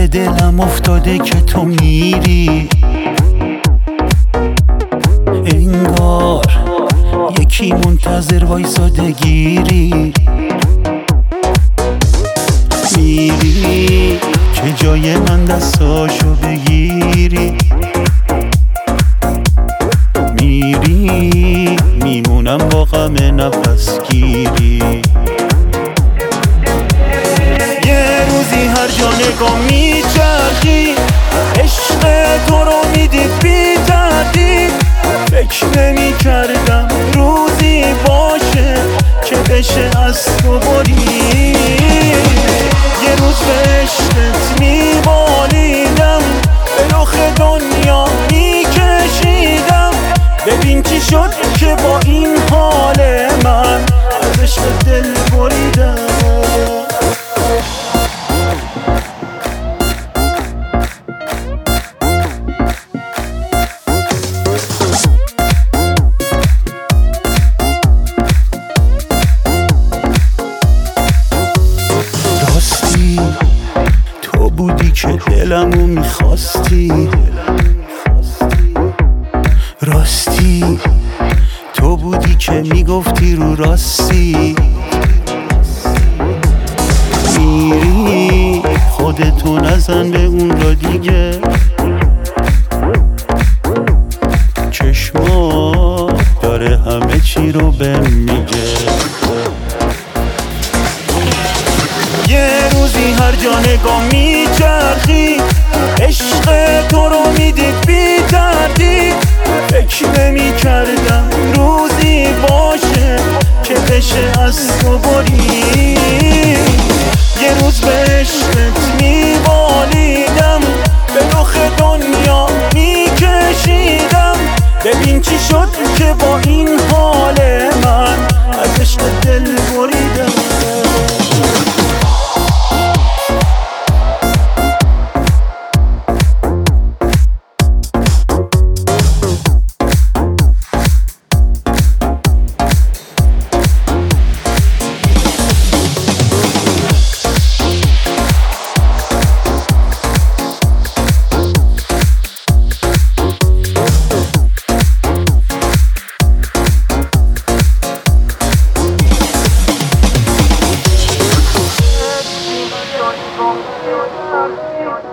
دلم افتاده که تو میری، انگار یکی منتظر وایساده گیری. میری که جای من دستاشو بگیری، میری میمونم با غم نفس گیری. یه روزی هر جا نگاه میچرخی، عشق تو رو میدید بی تردید. فکر نمی کردم روزی باشه که بشه از تو بری. یه روز به عشقت میبالیدم، به رخ دنیا میکشیدم. ببین چی شد که با این حال من از عشق دل بریدم. تو بودی که دلمو میخواستی، راستی تو بودی که میگفتی رو راستی. میری خودتو نزن به اون را دیگه، چشما داره همه چی رو بهم میگه. یه روزی هر جا نگاه میچرخی، عشق تو رو میدید بی تردید. فکر نمی کردم روزی باشه که بشه از تو بری. یه روز به عشقت میبالیدم، به رخ دنیا میکشیدم. ببین چی شد که با این حال من از عشق دل بریدم. Don't